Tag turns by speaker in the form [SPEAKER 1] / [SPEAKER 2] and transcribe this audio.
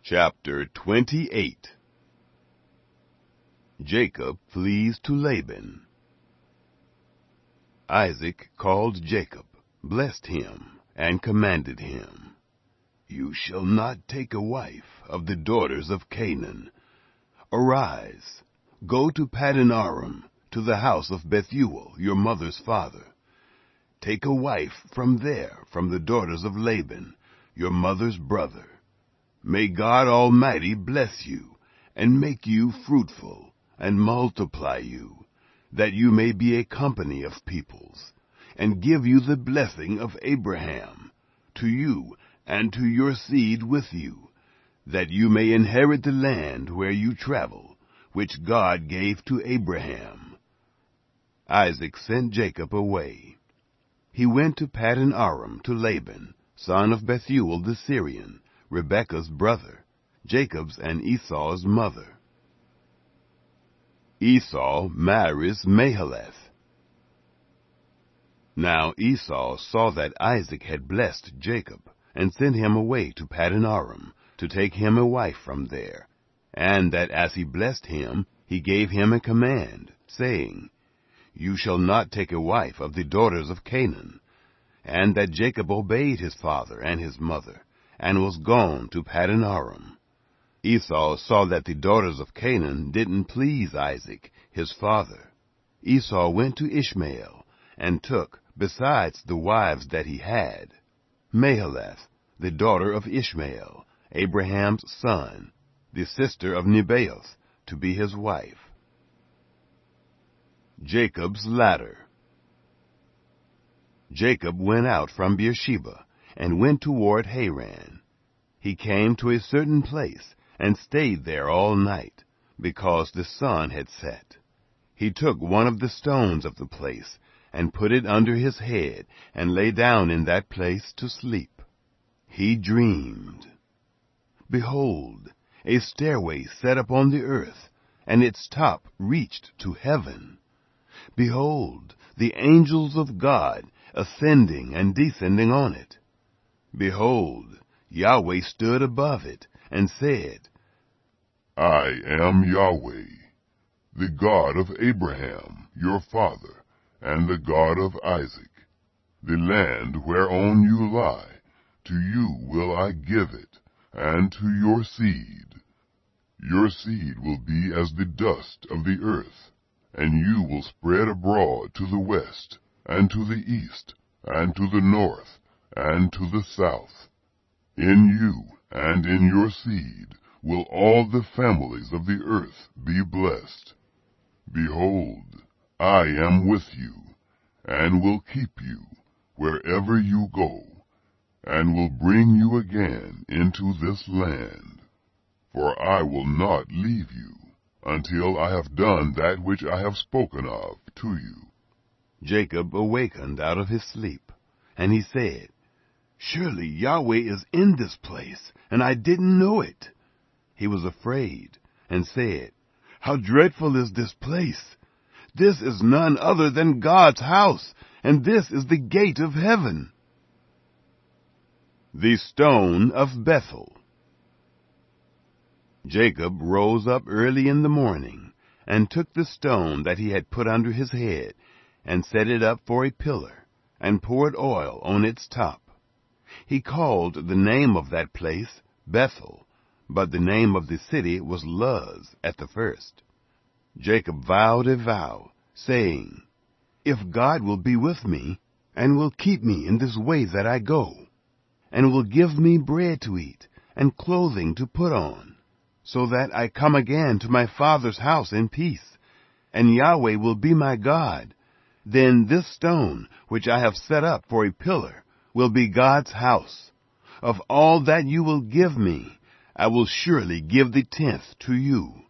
[SPEAKER 1] Chapter 28. Jacob flees to Laban. Isaac called Jacob, blessed him, and commanded him, "You shall not take a wife of the daughters of Canaan. Arise, go to Paddan Aram, to the house of Bethuel, your mother's father. Take a wife from there, from the daughters of Laban, your mother's brother. May God Almighty bless you, and make you fruitful, and multiply you, that you may be a company of peoples, and give you the blessing of Abraham, to you and to your seed with you, that you may inherit the land where you travel, which God gave to Abraham." Isaac sent Jacob away. He went to Paddan Aram to Laban, son of Bethuel the Syrian, Rebekah's brother, Jacob's and Esau's mother. Esau marries Mahalath. Now Esau saw that Isaac had blessed Jacob, and sent him away to Paddan Aram, to take him a wife from there, and that as he blessed him, he gave him a command, saying, "You shall not take a wife of the daughters of Canaan." And that Jacob obeyed his father and his mother, and was gone to Paddan Aram. Esau saw that the daughters of Canaan didn't please Isaac, his father. Esau went to Ishmael, and took, besides the wives that he had, Mahalath, the daughter of Ishmael, Abraham's son, the sister of Nebaioth, to be his wife. Jacob's ladder. Jacob went out from Beersheba, and went toward Haran. He came to a certain place, and stayed there all night, because the sun had set. He took one of the stones of the place, and put it under his head, and lay down in that place to sleep. He dreamed. Behold, a stairway set upon the earth, and its top reached to heaven. Behold, the angels of God ascending and descending on it. Behold, Yahweh stood above it, and said,
[SPEAKER 2] "I am Yahweh, the God of Abraham your father, and the God of Isaac. The land whereon you lie, to you will I give it, and to your seed. Your seed will be as the dust of the earth, and you will spread abroad to the west, and to the east, and to the north, and to the south. In you and in your seed will all the families of the earth be blessed. Behold, I am with you, and will keep you wherever you go, and will bring you again into this land. For I will not leave you until I have done that which I have spoken of to you."
[SPEAKER 1] Jacob awakened out of his sleep, and he said, "Surely Yahweh is in this place, and I didn't know it." He was afraid, and said, "How dreadful is this place! This is none other than God's house, and this is the gate of heaven." The stone of Bethel. Jacob rose up early in the morning, and took the stone that he had put under his head, and set it up for a pillar, and poured oil on its top. He called the name of that place Bethel, but the name of the city was Luz at the first. Jacob vowed a vow, saying, "If God will be with me, and will keep me in this way that I go, and will give me bread to eat, and clothing to put on, so that I come again to my father's house in peace, and Yahweh will be my God, then this stone, which I have set up for a pillar, will be God's house. Of all that you will give me, I will surely give the tenth to you."